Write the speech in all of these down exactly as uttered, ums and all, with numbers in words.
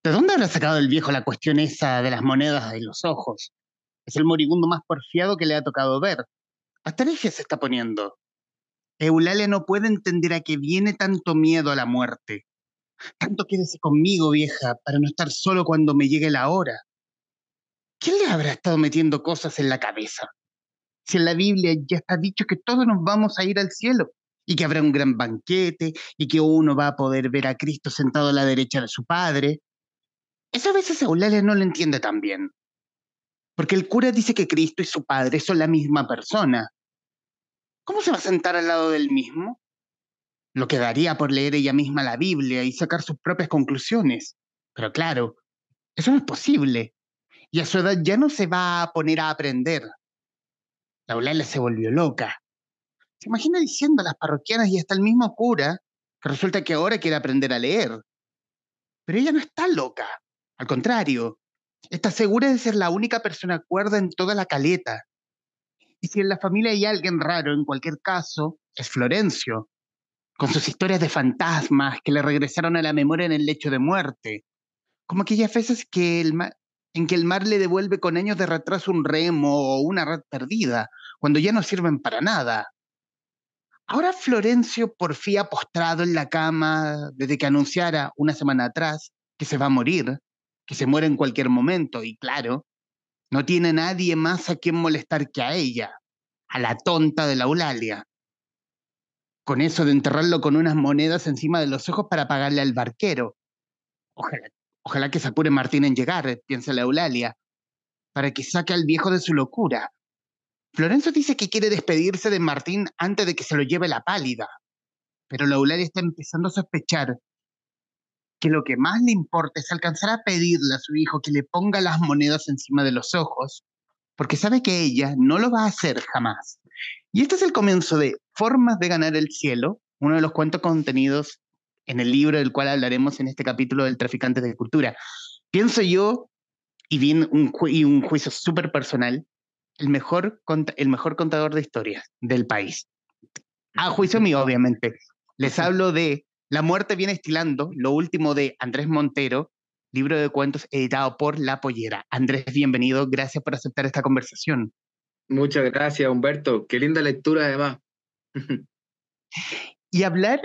¿De dónde habrá sacado el viejo la cuestión esa de las monedas de los ojos? Es el moribundo más porfiado que le ha tocado ver. Hasta hereje se está poniendo. Eulalia no puede entender a qué viene tanto miedo a la muerte. Tanto quédese conmigo, vieja, para no estar solo cuando me llegue la hora. ¿Quién le habrá estado metiendo cosas en la cabeza? Si en la Biblia ya está dicho que todos nos vamos a ir al cielo y que habrá un gran banquete y que uno va a poder ver a Cristo sentado a la derecha de su Padre. Eso a veces Eulalia no lo entiende tan bien, porque el cura dice que Cristo y su Padre son la misma persona. ¿Cómo se va a sentar al lado del mismo? Lo que daría por leer ella misma la Biblia y sacar sus propias conclusiones. Pero claro, eso no es posible. Y a su edad ya no se va a poner a aprender. La Eulalia se volvió loca. Se imagina diciendo a las parroquianas y hasta el mismo cura que resulta que ahora quiere aprender a leer. Pero ella no está loca. Al contrario, está segura de ser la única persona cuerda en toda la caleta. Y si en la familia hay alguien raro, en cualquier caso, es Florencio, con sus historias de fantasmas que le regresaron a la memoria en el lecho de muerte, como aquellas veces que el mar, en que el mar le devuelve con años de retraso un remo o una red perdida, cuando ya no sirven para nada. Ahora Florencio porfía postrado en la cama desde que anunciara una semana atrás que se va a morir, que se muere en cualquier momento, y claro, no tiene nadie más a quien molestar que a ella, a la tonta de la Eulalia, con eso de enterrarlo con unas monedas encima de los ojos para pagarle al barquero. Ojalá, ojalá que se apure Martín en llegar, piensa la Eulalia, para que saque al viejo de su locura. Florencio dice que quiere despedirse de Martín antes de que se lo lleve la pálida, pero la Eulalia está empezando a sospechar que lo que más le importa es alcanzar a pedirle a su hijo que le ponga las monedas encima de los ojos, porque sabe que ella no lo va a hacer jamás. Y este es el comienzo de Formas de ganar el cielo, uno de los cuentos contenidos en el libro del cual hablaremos en este capítulo del Traficante de Cultura. Pienso yo, y bien un, ju y un juicio súper personal, el mejor, el mejor contador de historias del país. A juicio mío, obviamente. Les hablo de La muerte viene estilando, lo último de Andrés Montero, libro de cuentos editado por La Pollera. Andrés, bienvenido, gracias por aceptar esta conversación. Muchas gracias, Humberto. Qué linda lectura, además. Y hablar,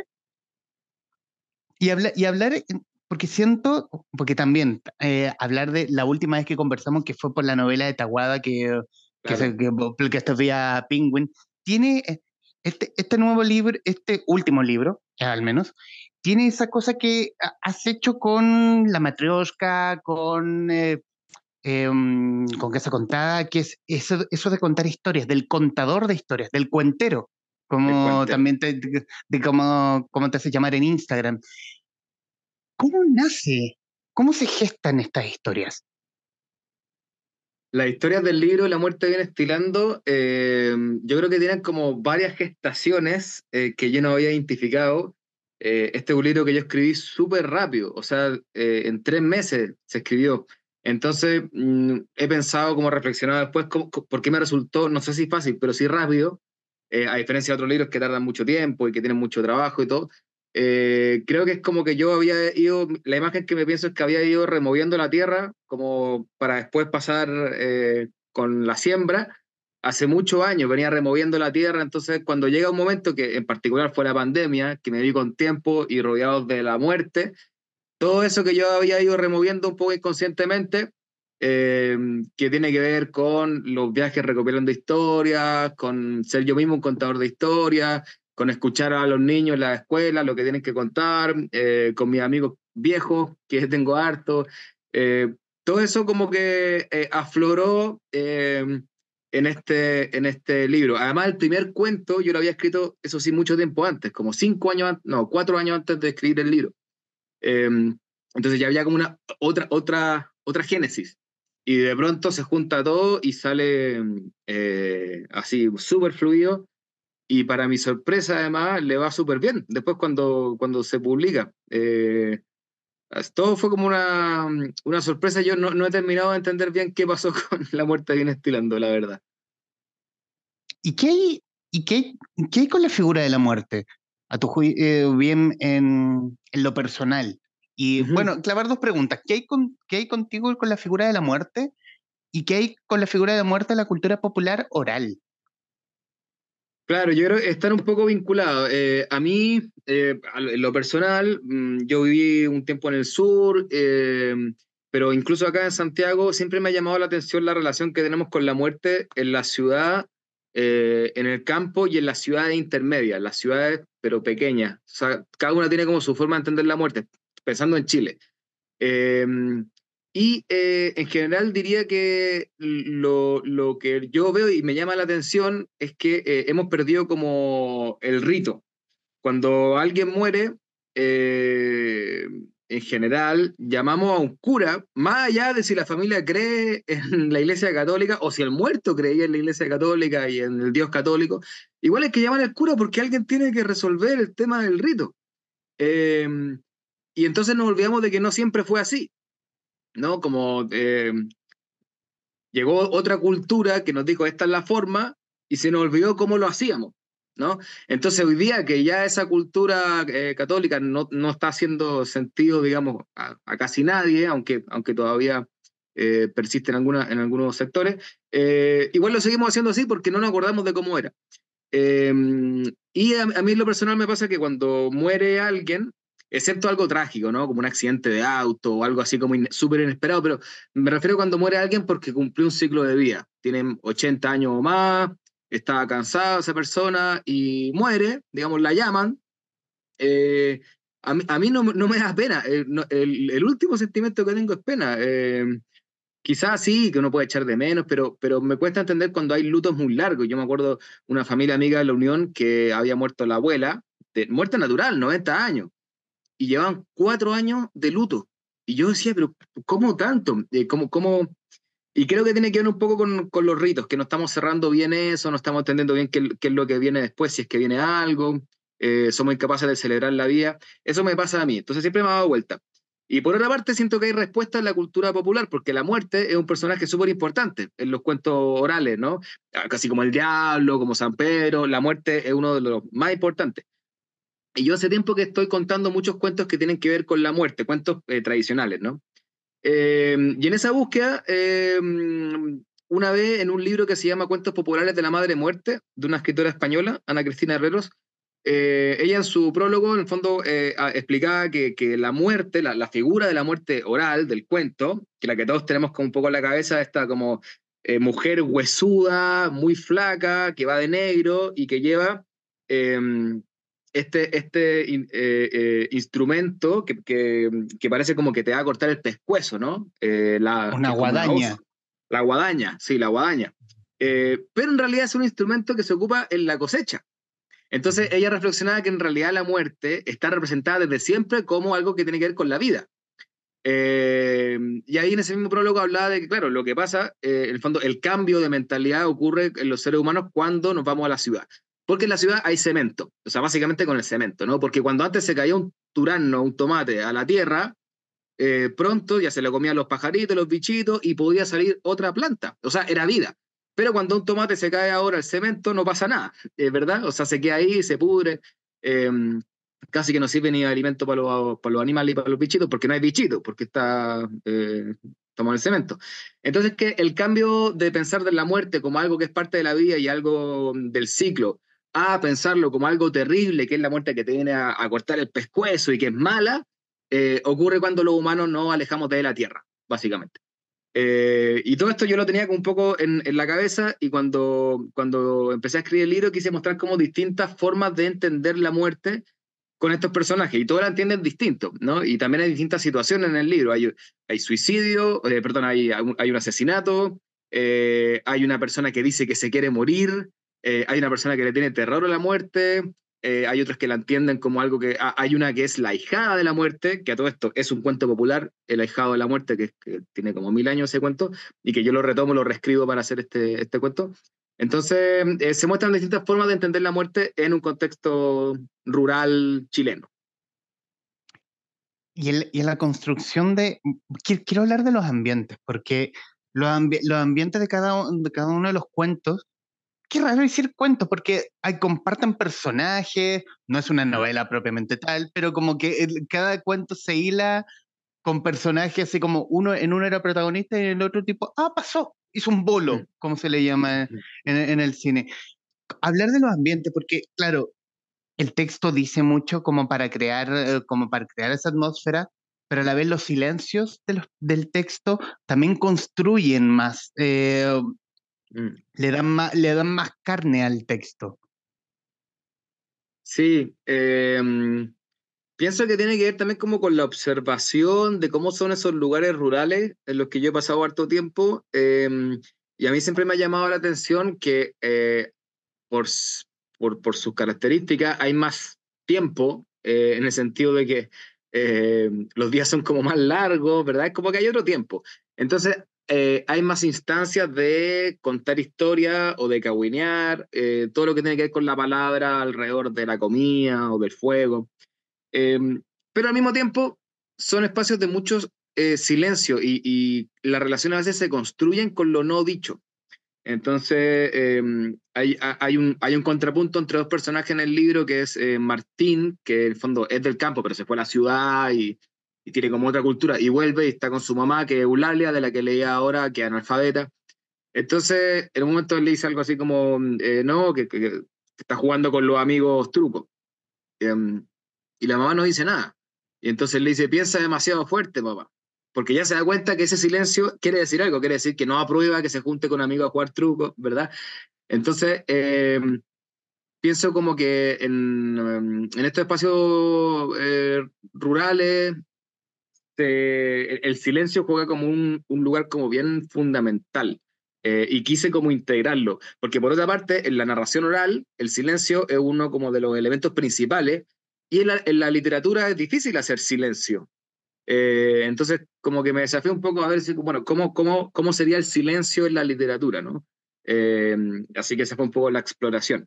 y hablar, y hablar, porque siento, porque también eh, hablar de la última vez que conversamos, que fue por la novela de Taguada, que, que, Claro. se, que, que estos días Penguin, tiene este, este nuevo libro, este último libro, al menos, tiene esa cosa que has hecho con la Matrioshka, con, eh, eh, con Casa Contada, que es eso, eso de contar historias, del contador de historias, del cuentero, El como cuentero. también te, de, de como, como te hace llamar en Instagram. ¿Cómo nace? ¿Cómo se gestan estas historias? Las historias del libro La muerte viene estilando, eh, yo creo que tienen como varias gestaciones eh, que yo no había identificado. Eh, este es un libro que yo escribí súper rápido, o sea, eh, en tres meses se escribió. Entonces, mm, he pensado, como reflexionado después, cómo- cómo- por qué me resultó, no sé si fácil, pero sí rápido, eh, a diferencia de otros libros que tardan mucho tiempo y que tienen mucho trabajo y todo. Eh, creo que es como que yo había ido, la imagen que me pienso es que había ido removiendo la tierra como para después pasar eh, con la siembra. Hace muchos años venía removiendo la tierra, entonces cuando llega un momento que en particular fue la pandemia, que me vi con tiempo y rodeados de la muerte, todo eso que yo había ido removiendo un poco inconscientemente, eh, que tiene que ver con los viajes recopilando historias, con ser yo mismo un contador de historias, con escuchar a los niños en la escuela, lo que tienen que contar, eh, con mis amigos viejos, que tengo harto. Eh, todo eso como que eh, afloró eh, en, este, en este libro. Además, el primer cuento yo lo había escrito, eso sí, mucho tiempo antes, como cinco años, no, cuatro años antes de escribir el libro. Eh, entonces ya había como una otra, otra, otra génesis. Y de pronto se junta todo y sale eh, así súper fluido. Y para mi sorpresa, además, le va súper bien después cuando, cuando se publica. Eh, todo fue como una, una sorpresa. Yo no, no he terminado de entender bien qué pasó con La muerte viene estilando, la verdad. ¿Y qué hay, y qué, qué hay con la figura de la muerte? A tu juicio, eh, bien en, en lo personal. Y Ujú. bueno, clavar dos preguntas. ¿Qué hay, con, ¿Qué hay contigo con la figura de la muerte? ¿Y qué hay con la figura de la muerte en la cultura popular oral? Claro, yo creo que están un poco vinculados. Eh, a mí, eh, a lo- en lo personal, mm, yo viví un tiempo en el sur, eh, pero incluso acá en Santiago siempre me ha llamado la atención la relación que tenemos con la muerte en la ciudad, eh, en el campo y en las ciudades intermedias, las ciudades pero pequeñas. O sea, cada una tiene como su forma de entender la muerte, pensando en Chile. Eh, y eh, en general diría que lo, lo que yo veo y me llama la atención es que eh, hemos perdido como el rito. Cuando alguien muere, eh, en general llamamos a un cura, más allá de si la familia cree en la Iglesia Católica o si el muerto creía en la Iglesia Católica y en el Dios católico, igual es que llaman al cura porque alguien tiene que resolver el tema del rito. Eh, y entonces nos olvidamos de que no siempre fue así. ¿No? Como eh, llegó otra cultura que nos dijo esta es la forma y se nos olvidó cómo lo hacíamos, ¿no? Entonces hoy día que ya esa cultura eh, católica no, no está haciendo sentido, digamos, a, a casi nadie, aunque, aunque todavía eh, persiste en, alguna, en algunos sectores, eh, igual lo seguimos haciendo así porque no nos acordamos de cómo era. Eh, y a, a, mí en lo personal me pasa que cuando muere alguien, excepto algo trágico, ¿no? Como un accidente de auto o algo así como in, súper inesperado, pero me refiero cuando muere alguien porque cumplió un ciclo de vida. Tiene ochenta años o más, estaba cansada esa persona y muere, digamos, la llaman. Eh, a, mí, a mí no, no me da pena. Eh, no, el, el, último sentimiento que tengo es pena. Eh, Quizás sí, que uno puede echar de menos, pero, pero me cuesta entender cuando hay lutos muy largos. Yo me acuerdo una familia amiga de la Unión que había muerto la abuela, de, muerte natural, noventa años, y llevaban cuatro años de luto. Y yo decía, pero ¿cómo tanto? Eh, ¿cómo, cómo? Y creo que tiene que ver un poco con, con los ritos, que no estamos cerrando bien eso, no estamos entendiendo bien qué, qué es lo que viene después, si es que viene algo, eh, somos incapaces de celebrar la vida. Eso me pasa a mí, entonces siempre me ha dado vuelta. Y por otra parte, siento que hay respuesta en la cultura popular, porque la muerte es un personaje súper importante en los cuentos orales, ¿no? Casi como el diablo, como San Pedro, la muerte es uno de los más importantes. Y yo hace tiempo que estoy contando muchos cuentos que tienen que ver con la muerte, cuentos eh, tradicionales, ¿no? Eh, y en esa búsqueda, eh, una vez en un libro que se llama Cuentos Populares de la Madre Muerte, de una escritora española, Ana Cristina Herreros, eh, ella en su prólogo, en el fondo, eh, explicaba que, que, la muerte, la, la, figura de la muerte oral del cuento, que la que todos tenemos como un poco en la cabeza, esta como eh, mujer huesuda, muy flaca, que va de negro y que lleva... Eh, este, este eh, eh, instrumento que, que, que, parece como que te va a cortar el pescuezo, ¿no? Eh, la, Una que es como una hoz. guadaña. La guadaña, sí, la guadaña. Eh, pero en realidad es un instrumento que se ocupa en la cosecha. Entonces ella reflexionaba que en realidad la muerte está representada desde siempre como algo que tiene que ver con la vida. Eh, y ahí en ese mismo prólogo hablaba de que, claro, lo que pasa, eh, en el fondo, el cambio de mentalidad ocurre en los seres humanos cuando nos vamos a la ciudad. Porque en la ciudad hay cemento, o sea, básicamente con el cemento, ¿no? Porque cuando antes se caía un turano, un tomate a la tierra, eh, pronto ya se lo comían los pajaritos, los bichitos y podía salir otra planta, o sea, era vida. Pero cuando un tomate se cae ahora al cemento, no pasa nada, eh, ¿verdad? O sea, se queda ahí, se pudre. Eh, Casi que no sirve ni de alimento para los, para los animales y para los bichitos, porque no hay bichitos, porque está, eh, estamos en el cemento. Entonces, que el cambio de pensar de la muerte como algo que es parte de la vida y algo del ciclo, a pensarlo como algo terrible, que es la muerte que te viene a, a cortar el pescuezo y que es mala, eh, ocurre cuando los humanos nos alejamos de la Tierra, básicamente. Eh, y todo esto yo lo tenía como un poco en, en la cabeza y cuando, cuando empecé a escribir el libro quise mostrar como distintas formas de entender la muerte con estos personajes y todos la entienden distinto, ¿no? Y también hay distintas situaciones en el libro. Hay, hay suicidio, eh, perdón, hay, hay un asesinato, eh, hay una persona que dice que se quiere morir, eh, hay una persona que le tiene terror a la muerte, eh, hay otros que la entienden como algo que... Ah, hay una que es la ahijada de la muerte, que a todo esto es un cuento popular, el ahijado de la muerte, que, que tiene como mil años ese cuento, y que yo lo retomo, lo reescribo para hacer este, este cuento. Entonces, eh, se muestran distintas formas de entender la muerte en un contexto rural chileno. Y, el, y en la construcción de... Quiero hablar de los ambientes, porque los, ambi los ambientes de cada, de cada uno de los cuentos qué raro decir cuentos, porque hay, comparten personajes, no es una novela propiamente tal, pero como que el- cada cuento se hila con personajes así como uno en uno era protagonista y en el otro tipo, ah, pasó, hizo un bolo, como se le llama en, en el cine. Hablar de los ambientes, porque claro, el texto dice mucho como para crear, eh, como para crear esa atmósfera, pero a la vez los silencios de los- del texto también construyen más, eh, Mm. le dan más, le dan más carne al texto. Sí, em, pienso que tiene que ver también como con la observación de cómo son esos lugares rurales en los que yo he pasado harto tiempo. em, y a mí siempre me ha llamado la atención que eh, por, s- por, por sus características hay más tiempo, eh, en el sentido de que eh, los días son como más largos, ¿verdad? Es como que hay otro tiempo. Entonces, eh, hay más instancias de contar historia o de cagüinear, eh, todo lo que tiene que ver con la palabra alrededor de la comida o del fuego. Eh, pero al mismo tiempo son espacios de muchos eh, silencio y, y las relaciones a veces se construyen con lo no dicho. Entonces, eh, hay, hay, un, hay un contrapunto entre dos personajes en el libro que es eh, Martín, que en el fondo es del campo, pero se fue a la ciudad y, y tiene como otra cultura, y vuelve y está con su mamá, que es Eulalia, de la que leía ahora, que es analfabeta. Entonces, en un momento él le dice algo así como, eh, no, que, que, que está jugando con los amigos truco. Um, y la mamá no dice nada. Y entonces le dice, piensa demasiado fuerte, papá. Porque ya se da cuenta que ese silencio quiere decir algo, quiere decir que no aprueba que se junte con amigos a jugar truco, ¿verdad? Entonces, eh, pienso como que en, en estos espacios eh, rurales, se- el silencio juega como un, un lugar como bien fundamental. Eh, y quise como integrarlo, porque por otra parte, en la narración oral, el silencio es uno como de los elementos principales, y en la, en la literatura es difícil hacer silencio. Eh, entonces, como que me desafió un poco a ver si, bueno, cómo, cómo, cómo sería el silencio en la literatura, ¿no? Eh, así que esa fue un poco la exploración.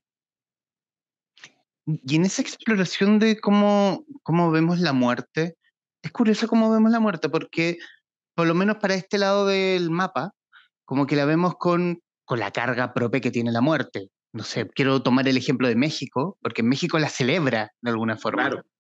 Y en esa exploración de cómo, cómo vemos la muerte, es curioso cómo vemos la muerte, porque por lo menos para este lado del mapa, como que la vemos con, con la carga propia que tiene la muerte. No sé, quiero tomar el ejemplo de México, porque en México la celebra de alguna forma. Claro.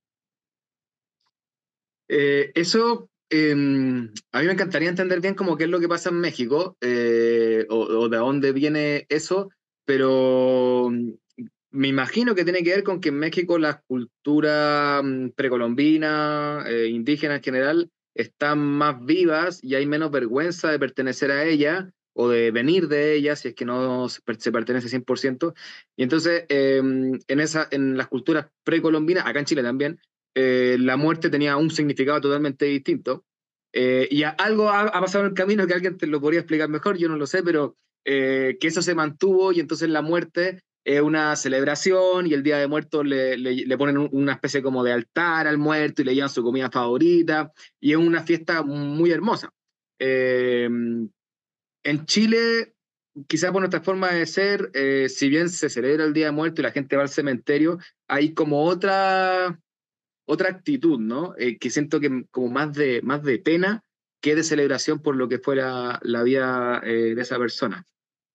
Eh, eso, eh, a mí me encantaría entender bien cómo qué es lo que pasa en México, eh, o, o de dónde viene eso, pero mm, me imagino que tiene que ver con que en México las culturas mm, precolombinas, eh, indígenas en general, están más vivas y hay menos vergüenza de pertenecer a ellas o de venir de ellas, si es que no se, per- se pertenece cien por ciento. Y entonces, eh, en, esa, en las culturas precolombinas, acá en Chile también, eh, la muerte tenía un significado totalmente distinto. Eh, y a- algo ha, ha, pasado en el camino que alguien te lo podría explicar mejor, yo no lo sé, pero eh, que eso se mantuvo y entonces la muerte es una celebración y el Día de Muertos le, le, le ponen un, una especie como de altar al muerto y le llevan su comida favorita y es una fiesta muy hermosa. Eh, en Chile, quizás por nuestra forma de ser, eh, si bien se celebra el Día de Muertos y la gente va al cementerio, hay como otra otra actitud, ¿no? Eh, que siento que como más de, más de pena que de celebración por lo que fuera la vida eh, de esa persona.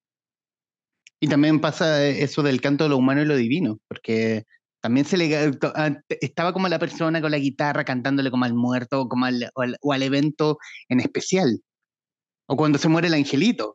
Y también pasa eso del canto de lo humano y lo divino, porque también se le estaba como la persona con la guitarra cantándole como al muerto, como al, o, al, o al evento en especial, o cuando se muere el angelito.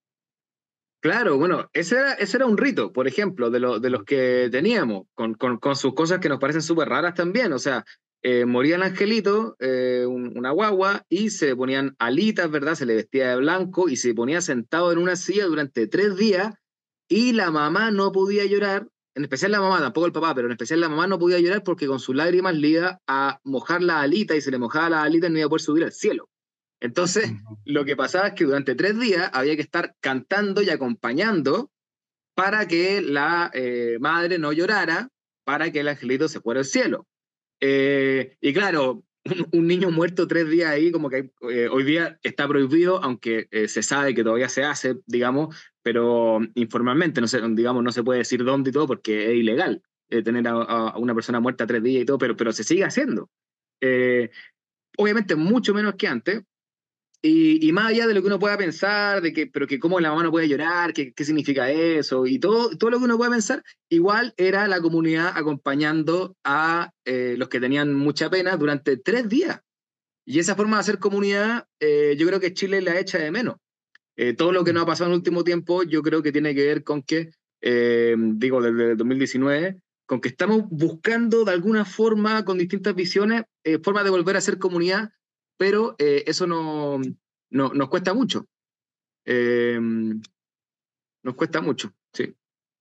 Claro, bueno, ese era, ese era un rito, por ejemplo, de, lo, de los que teníamos, con, con, con sus cosas que nos parecen súper raras también. O sea, eh, moría el angelito, eh, un- una guagua, y se le ponían alitas, ¿verdad? Se le vestía de blanco y se ponía sentado en una silla durante tres días, y la mamá no podía llorar, en especial la mamá, tampoco el papá, pero en especial la mamá no podía llorar porque con sus lágrimas le iba a mojar la alita y se le mojaba la alita y no iba a poder subir al cielo. Entonces, Ujú. lo que pasaba es que durante tres días había que estar cantando y acompañando para que la eh, madre no llorara, para que el angelito se fuera al cielo. Eh, y claro, un, un, niño muerto tres días ahí, como que eh, hoy día está prohibido, aunque eh, se sabe que todavía se hace, digamos, pero informalmente, no sé, digamos, no se puede decir dónde y todo porque es ilegal eh, tener a, a, una persona muerta tres días y todo, pero, pero se sigue haciendo. Eh, obviamente mucho menos que antes, Y, y más allá de lo que uno pueda pensar, de que, pero que cómo la mamá no puede llorar, qué, qué significa eso, y todo, todo lo que uno pueda pensar, igual era la comunidad acompañando a eh, los que tenían mucha pena durante tres días. Y esa forma de hacer comunidad, eh, yo creo que Chile la echa de menos. Eh, todo lo que nos ha pasado en el último tiempo, yo creo que tiene que ver con que, eh, digo, desde el dos mil diecinueve, con que estamos buscando de alguna forma, con distintas visiones, eh, formas de volver a ser comunidad, pero eh, eso no, no, nos cuesta mucho. Eh, nos cuesta mucho, sí.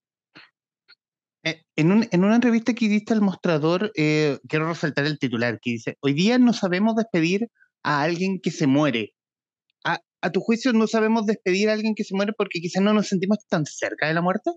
Eh, en, un- en una entrevista que diste al Mostrador, eh, quiero resaltar el titular que dice, hoy día no sabemos despedir a alguien que se muere. A, a tu juicio, no sabemos despedir a alguien que se muere porque quizás no nos sentimos tan cerca de la muerte.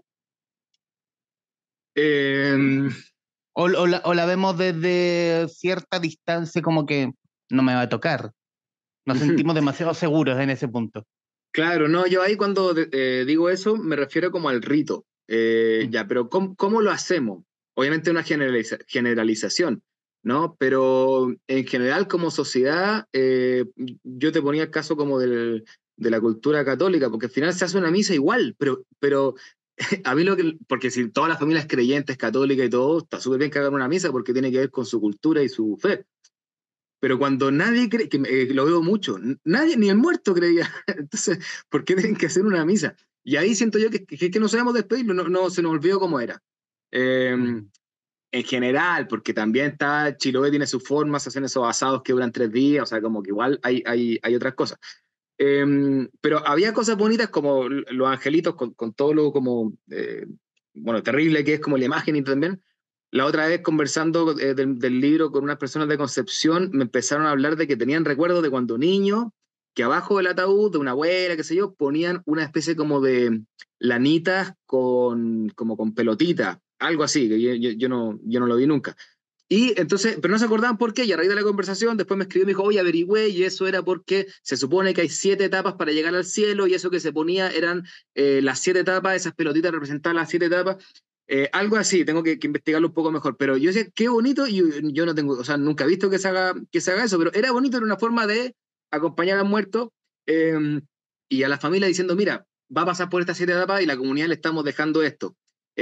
Eh, O, o la, o la vemos desde cierta distancia como que no me va a tocar. Nos sentimos demasiado seguros en ese punto. claro, no, yo ahí cuando eh, digo eso me refiero como al rito. Eh, Mm. ya, pero ¿cómo, cómo lo hacemos? Obviamente una generaliza- generalización, ¿no? Pero en general como sociedad, eh, yo te ponía el caso como del, de la cultura católica, porque al final se hace una misa igual, pero, pero a mí lo que, porque si todas las familias creyentes, católicas y todo, está súper bien que hagan una misa porque tiene que ver con su cultura y su fe. Pero cuando nadie cree, que eh, lo veo mucho, nadie, ni el muerto creía. Entonces, ¿por qué tienen que hacer una misa? Y ahí siento yo que, que, que no sabemos despedirlo, no, no se nos olvidó cómo era. Eh, Mm. en general, porque también está, Chiloé tiene sus formas, hacen esos asados que duran tres días, o sea, como que igual hay, hay, hay otras cosas. Eh, pero había cosas bonitas como los angelitos, con, con todo lo como, eh, bueno, terrible que es como la imagen y también. La otra vez conversando eh, del, del libro con unas personas de Concepción, me empezaron a hablar de que tenían recuerdos de cuando niño, que abajo del ataúd de una abuela, qué sé yo, ponían una especie como de lanitas con, como con pelotita, algo así, que yo, yo, yo no, yo no lo vi nunca. Y entonces, pero no se acordaban por qué, y a raíz de la conversación, después me escribió y me dijo, oye, averigüé, y eso era porque se supone que hay siete etapas para llegar al cielo, y eso que se ponía eran eh, las siete etapas, esas pelotitas representaban las siete etapas, eh, algo así, tengo que, que, investigarlo un poco mejor, pero yo sé, qué bonito, y yo, yo no tengo, o sea, nunca he visto que se haga, que se haga eso, pero era bonito, era una forma de acompañar al muerto eh, y a la familia diciendo, mira, va a pasar por estas siete etapas y la comunidad le estamos dejando esto.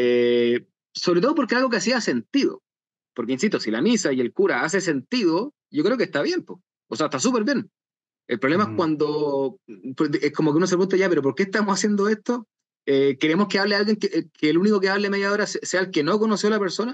Eh, sobre todo porque algo que hacía sentido. Porque, insisto, si la misa y el cura hace sentido, yo creo que está bien, po. O sea, está súper bien. El problema es Mm. cuando pues, es como que uno se pregunta ya, pero ¿por qué estamos haciendo esto? Eh, ¿Queremos que hable alguien, que, que el único que hable media hora sea el que no conoció a la persona?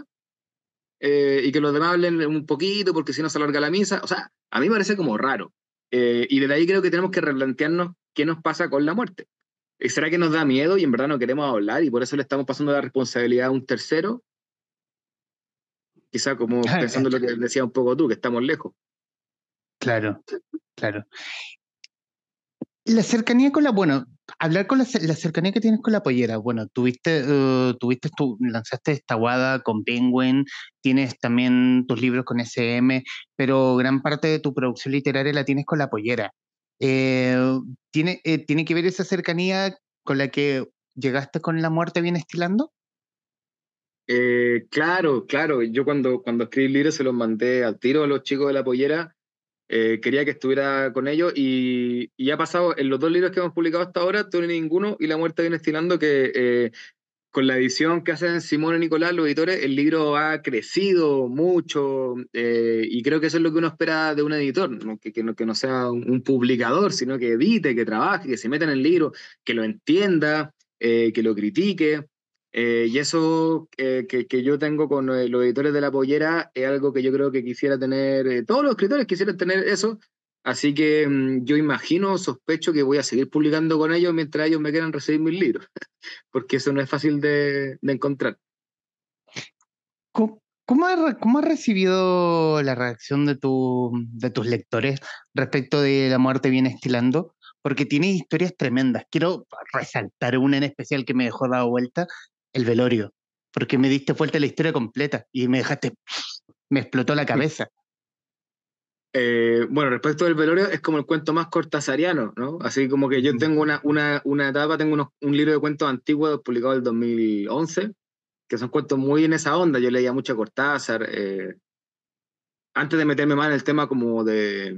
Eh, y que los demás hablen un poquito porque si no se alarga la misa. O sea, a mí me parece como raro. Eh, y desde ahí creo que tenemos que replantearnos qué nos pasa con la muerte. Eh, ¿Será que nos da miedo y en verdad no queremos hablar y por eso le estamos pasando la responsabilidad a un tercero? Quizá como pensando lo que decía un poco tú, que estamos lejos. Claro, claro. La cercanía con la, bueno, hablar con la, ce- la cercanía que tienes con la pollera. Bueno, tuviste, eh, tuviste tu, lanzaste esta guada con Penguin, tienes también tus libros con S M, pero gran parte de tu producción literaria la tienes con la pollera. Eh, ¿tiene, eh, ¿tiene que ver esa cercanía con la que llegaste con La muerte bien estilando? Eh, claro, claro. Yo cuando, cuando escribí el libro se los mandé al tiro a los chicos de la pollera. Eh, quería que estuviera con ellos y, y ha pasado en los dos libros que hemos publicado hasta ahora, Todo y Ninguno y La muerte viene estilando, que eh, con la edición que hacen Simón y Nicolás, los editores, el libro ha crecido mucho eh, y creo que eso es lo que uno espera de un editor, ¿no? Que, que no, que no sea un, un publicador, sino que edite, que trabaje, que se meta en el libro, que lo entienda, eh, que lo critique. Eh, y eso eh, que, que yo tengo con eh, los editores de La Pollera es algo que yo creo que quisiera tener, eh, todos los escritores quisieran tener eso, así que mm, yo imagino, sospecho que voy a seguir publicando con ellos mientras ellos me quieran recibir mis libros porque eso no es fácil de, de encontrar. ¿Cómo, cómo ha, re- cómo ha recibido la reacción de, tu, de tus lectores respecto de La muerte bien estilando? Porque tiene historias tremendas. Quiero resaltar una en especial que me dejó dado vuelta, El velorio, porque me diste vuelta la historia completa y me dejaste, me explotó la cabeza. Eh, bueno, respecto del velorio, es como el cuento más cortasariano, ¿no? Así como que yo Ujú. tengo una, una, una etapa, tengo unos- un libro de cuentos antiguos publicado en el dos mil once, que son cuentos muy en esa onda. Yo leía mucho a Cortázar, eh, antes de meterme más en el tema como de,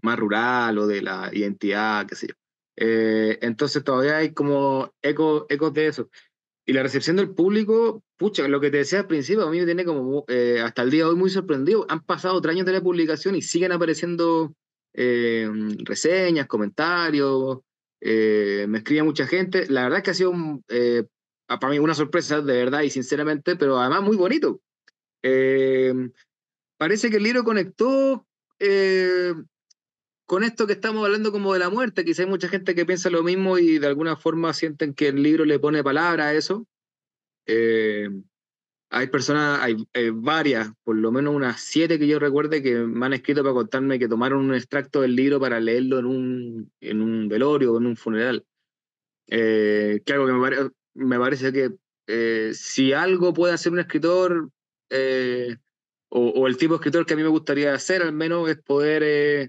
más rural o de la identidad, qué sé yo. Eh, entonces todavía hay como eco, ecos de eso. Y la recepción del público, pucha, lo que te decía al principio, a mí me tiene como eh, hasta el día de hoy muy sorprendido. Han pasado tres años de la publicación y siguen apareciendo eh, reseñas, comentarios, eh, me escribe mucha gente. La verdad es que ha sido un, eh, para mí una sorpresa, de verdad y sinceramente, pero además muy bonito. Eh, Parece que el libro conectó eh, con esto que estamos hablando como de la muerte. Quizá hay mucha gente que piensa lo mismo y de alguna forma sienten que el libro le pone palabra a eso. Eh, Hay personas, hay eh, varias, por lo menos unas siete que yo recuerde, que me han escrito para contarme que tomaron un extracto del libro para leerlo en un, en un velorio o en un funeral. Eh, que algo que me, pare- me parece que eh, si algo puede hacer un escritor, eh, o, o el tipo de escritor que a mí me gustaría hacer al menos, es poder eh,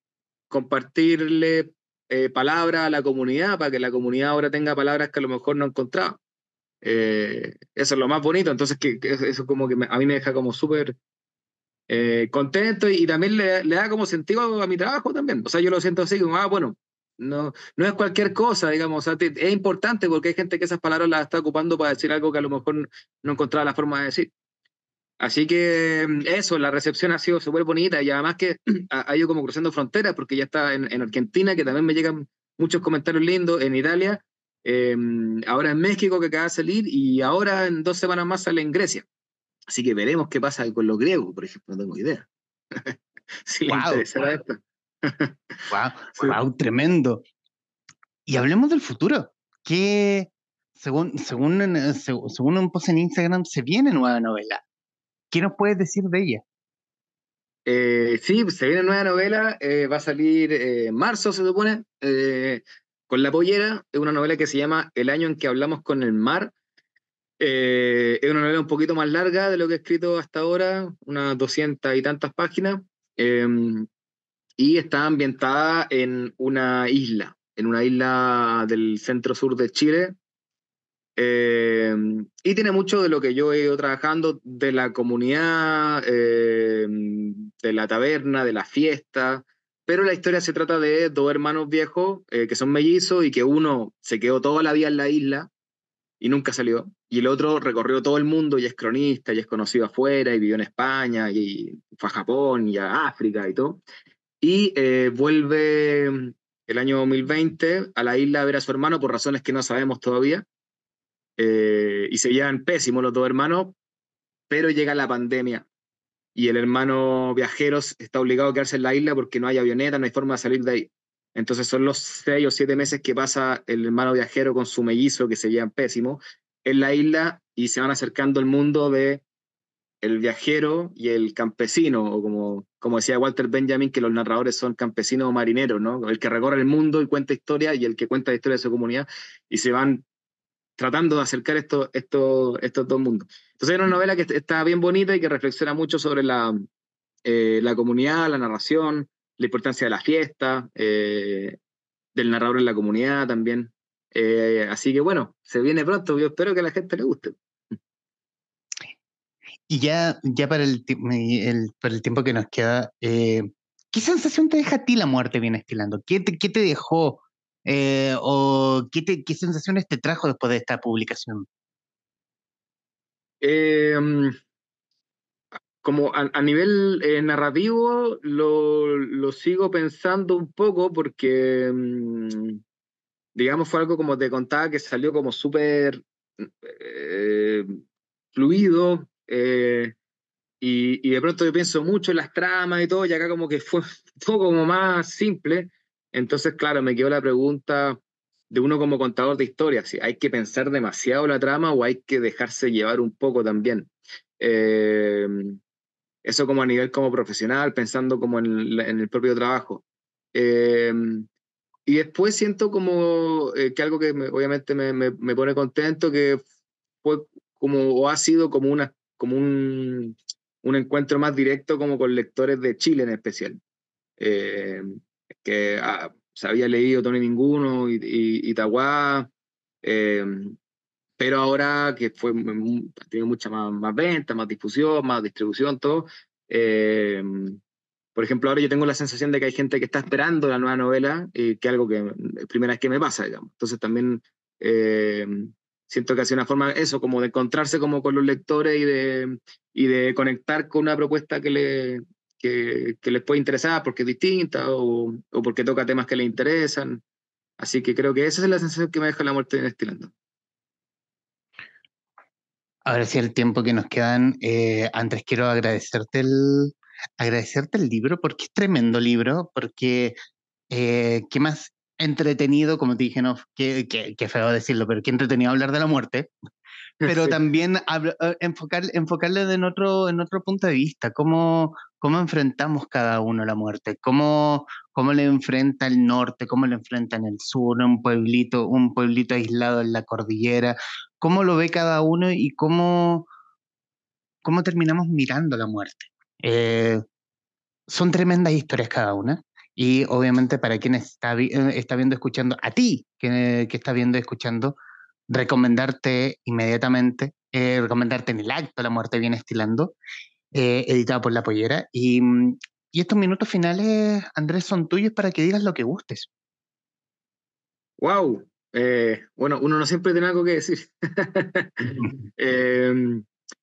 compartirle eh, palabras a la comunidad para que la comunidad ahora tenga palabras que a lo mejor no encontraba. Eh, eso es lo más bonito, entonces que, que eso como que me- a mí me deja como súper eh, contento y, y también le, le da como sentido a mi trabajo también. O sea, yo lo siento así como, ah, bueno, no, no es cualquier cosa, digamos, o sea, te- es importante porque hay gente que esas palabras las está ocupando para decir algo que a lo mejor no encontraba la forma de decir. Así que mm, eso, la recepción ha sido súper bonita y además que ha, ha ido como cruzando fronteras porque ya está en, en Argentina, que también me llegan muchos comentarios lindos, en Italia, eh, ahora en México que acaba de salir y ahora en dos semanas más sale en Grecia. Así que veremos qué pasa con los griegos, por ejemplo, no tengo idea. Si le ¡Wow! interesará esto. ¡Wow! Sí. ¡Wow! Tremendo. Y hablemos del futuro. ¿Qué, según, según, en- eh, seg- según un post en Instagram, se viene nueva novela? ¿Qué nos puedes decir de ella? Eh, sí, pues, se viene nueva novela, eh, va a salir eh, en marzo, se supone, eh, con La Pollera. Es una novela que se llama El año en que hablamos con el mar. Eh, es una novela un poquito más larga de lo que he escrito hasta ahora, unas doscientas y tantas páginas, eh, y está ambientada en una isla, en una isla del centro sur de Chile, eh, y tiene mucho de lo que yo he ido trabajando, de la comunidad, eh, de la taberna, de la fiesta, pero la historia se trata de dos hermanos viejos eh, que son mellizos y que uno se quedó toda la vida en la isla y nunca salió. Y el otro recorrió todo el mundo y es cronista y es conocido afuera y vivió en España y fue a Japón y a África y todo. Y eh, vuelve el año dos mil veinte a la isla a ver a su hermano por razones que no sabemos todavía. Eh, y se llevan pésimos los dos hermanos, pero llega la pandemia y el hermano viajero está obligado a quedarse en la isla porque no hay avioneta, no hay forma de salir de ahí. Entonces son los seis o siete meses que pasa el hermano viajero con su mellizo, que se llevan pésimo, en la isla y se van acercando al mundo de el viajero y el campesino, o como, como decía Walter Benjamin, que los narradores son campesinos o marineros, ¿no? El que recorre el mundo y cuenta historia y el que cuenta la historia de su comunidad y se van tratando de acercar estos, estos, estos dos mundos. Entonces es una novela que está bien bonita y que reflexiona mucho sobre la, eh, la comunidad, la narración, la importancia de la fiesta, eh, del narrador en la comunidad también. Eh, así que bueno, se viene pronto, yo espero que a la gente le guste. Y ya, ya para el, ti- el- para el tiempo que nos queda, eh, ¿qué sensación te deja a ti la muerte bien estilando? ¿Qué te, qué te dejó? Eh, ¿o qué, te- qué sensaciones te trajo después de esta publicación? Eh, Como a, a nivel eh, narrativo lo, lo sigo pensando un poco porque, mm, digamos, fue algo como te contaba que salió como súper eh, fluido, eh, y, y de pronto yo pienso mucho en las tramas y todo, y acá como que fue todo como más simple. Entonces, claro, me quedó la pregunta de uno como contador de historias, si hay que pensar demasiado la trama o hay que dejarse llevar un poco también. Eh, Eso como a nivel como profesional, pensando como en, la- en el propio trabajo. Eh, y después siento como eh, que algo que me- obviamente me, me, me pone contento, que fue como, o ha sido como, una, como un, un encuentro más directo como con lectores de Chile en especial. Eh, que ah, se había leído Tony Ninguno y, y, y Tahuá, eh, pero ahora que fue, mm, ha tenido mucha más, más venta, más difusión, más distribución, todo, eh, por ejemplo, ahora yo tengo la sensación de que hay gente que está esperando la nueva novela, y que es algo que es primera vez que me pasa, digamos. Entonces también eh, siento que ha sido una forma, eso, como de encontrarse como con los lectores y de, y de conectar con una propuesta que, le, que, que les puede interesar porque es distinta o, o porque toca temas que les interesan. Así que creo que esa es la sensación que me deja La muerte viene estilando. Ahora sí, el tiempo que nos quedan, eh, Andrés, quiero agradecerte el, agradecerte el libro, porque es tremendo libro, porque eh, qué más entretenido, como te dije, no, qué, qué, qué feo decirlo, pero qué entretenido hablar de la muerte, pero Sí. también habla- eh, enfocar, enfocarle en otro, en otro punto de vista, cómo, cómo enfrentamos cada uno la muerte, cómo, cómo le enfrenta el norte, cómo le enfrenta en el sur, un pueblito, un pueblito aislado en la cordillera, cómo lo ve cada uno y cómo, cómo terminamos mirando la muerte. Eh, Son tremendas historias cada una. Y obviamente para quien está, vi- eh, está viendo, escuchando, a ti que, que está viendo, escuchando, recomendarte inmediatamente, eh, recomendarte en el acto La muerte viene estilando, eh, editado por La Pollera. Y, mm, y estos minutos finales, Andrés, son tuyos para que digas lo que gustes. ¡Wow! Eh, bueno, uno no siempre tiene algo que decir. Eh,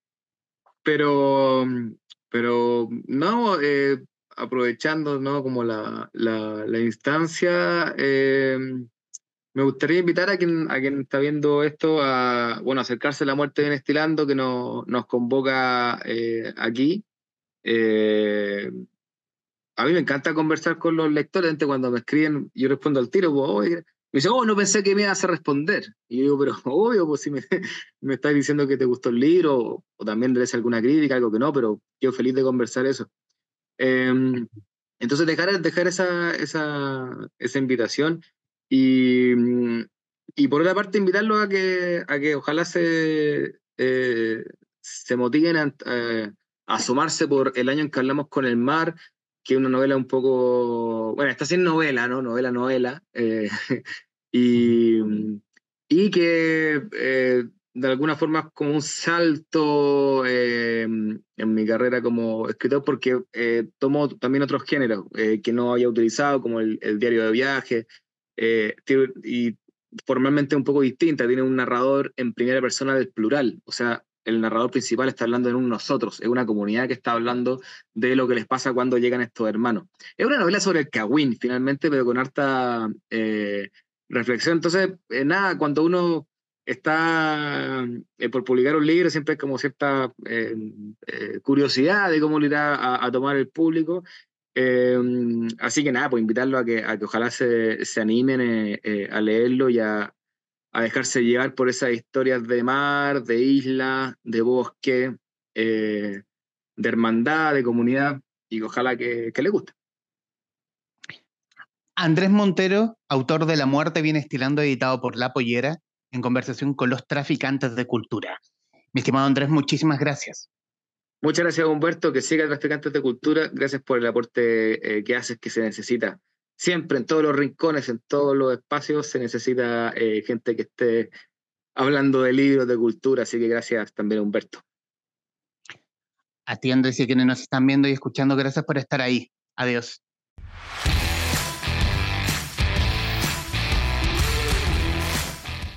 pero, pero no, eh, aprovechando, ¿no? Como la, la, la instancia, eh, me gustaría invitar a quien, a quien está viendo esto a, bueno, acercarse a La muerte bien estilando, que nos, nos convoca eh, aquí. Eh, a mí me encanta conversar con los lectores. Antes, cuando me escriben, yo respondo al tiro, pues, "Oye", me dice, oh, no pensé que me ibas a responder. Y yo digo, pero obvio, pues si me, me estás diciendo que te gustó el libro, o, o también debes alguna crítica, algo que no, pero yo feliz de conversar eso. Eh, entonces, dejar, dejar esa, esa, esa invitación y, y por otra parte, invitarlos a que, a que ojalá se, eh, se motiven a, a asomarse por El año en que hablamos con el mar, que es una novela un poco, bueno, está sin novela, ¿no? Novela, novela, eh, y, y que eh, de alguna forma es como un salto eh, en mi carrera como escritor, porque eh, tomo también otros géneros eh, que no había utilizado, como el, el diario de viaje, eh, tiene- y formalmente un poco distinta, tiene un narrador en primera persona del plural, o sea, el narrador principal está hablando en un nosotros, es una comunidad que está hablando de lo que les pasa cuando llegan estos hermanos. Es una novela sobre el Cagüín, finalmente, pero con harta eh, reflexión. Entonces, eh, nada, cuando uno está eh, por publicar un libro, siempre hay como cierta eh, eh, curiosidad de cómo lo irá a, a tomar el público. Eh, Así que nada, pues invitarlo a que, a que ojalá se, se animen eh, eh, a leerlo y a, a dejarse llevar por esas historias de mar, de isla, de bosque, eh, de hermandad, de comunidad, y ojalá que, que les guste. Andrés Montero, autor de La muerte viene estilando, editado por La Pollera, en conversación con los traficantes de cultura. Mi estimado Andrés, muchísimas gracias. Muchas gracias, Humberto, que siga Traficantes de Cultura. Gracias por el aporte eh, que haces, que se necesita. Siempre, en todos los rincones, en todos los espacios, se necesita eh, gente que esté hablando de libros, de cultura, así que gracias también, Humberto. A ti, Andrés, y a quienes nos están viendo y escuchando, gracias por estar ahí. Adiós.